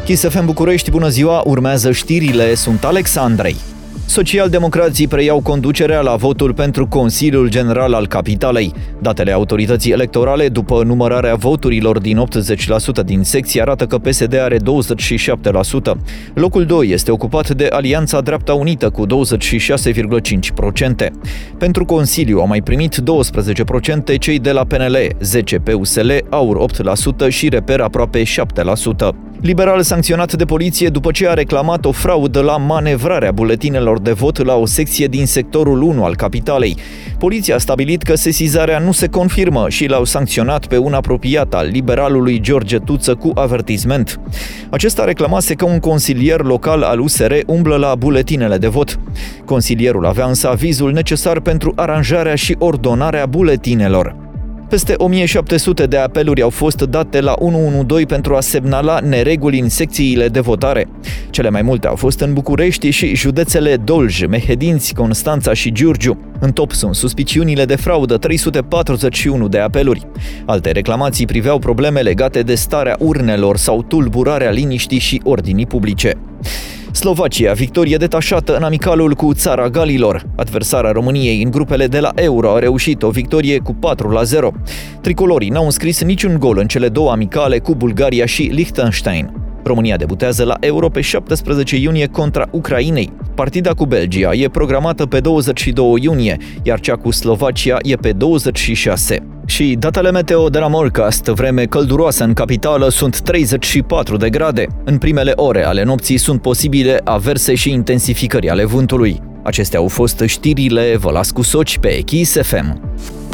Kiss FM București, bună ziua, urmează știrile, sunt Alex Andrei. Socialdemocrații preiau conducerea la votul pentru Consiliul General al Capitalei. Datele autorității electorale, după numărarea voturilor din 80% din secții, arată că PSD are 27%. Locul 2 este ocupat de Alianța Dreapta Unită cu 26,5%. Pentru Consiliu au mai primit 12% cei de la PNL, 10% PUSL, AUR 8% și Reper aproape 7%. Liberal sancționat de poliție după ce a reclamat o fraudă la manevrarea buletinelor de vot la o secție din sectorul 1 al capitalei. Poliția a stabilit că sesizarea nu se confirmă și l-au sancționat pe un apropiat al liberalului George Tuță cu avertisment. Acesta reclamase că un consilier local al USR umblă la buletinele de vot. Consilierul avea însă avizul necesar pentru aranjarea și ordonarea buletinelor. Peste 1700 de apeluri au fost date la 112 pentru a semnala nereguli în secțiile de votare. Cele mai multe au fost în București și județele Dolj, Mehedinți, Constanța și Giurgiu. În top sunt suspiciunile de fraudă, 341 de apeluri. Alte reclamații priveau probleme legate de starea urnelor sau tulburarea liniștii și ordinii publice. Slovacia, victorie detașată în amicalul cu Țara Galilor. Adversara României în grupele de la Euro a reușit o victorie cu 4-0. Tricolorii n-au înscris niciun gol în cele două amicale cu Bulgaria și Liechtenstein. România debutează la Euro pe 17 iunie contra Ucrainei. Partida cu Belgia e programată pe 22 iunie, iar cea cu Slovacia e pe 26. Și datele meteo de la Morecast, vreme călduroasă în capitală, sunt 34 de grade. În primele ore ale nopții sunt posibile averse și intensificări ale vântului. Acestea au fost știrile, vă las cu soci pe Kiss FM.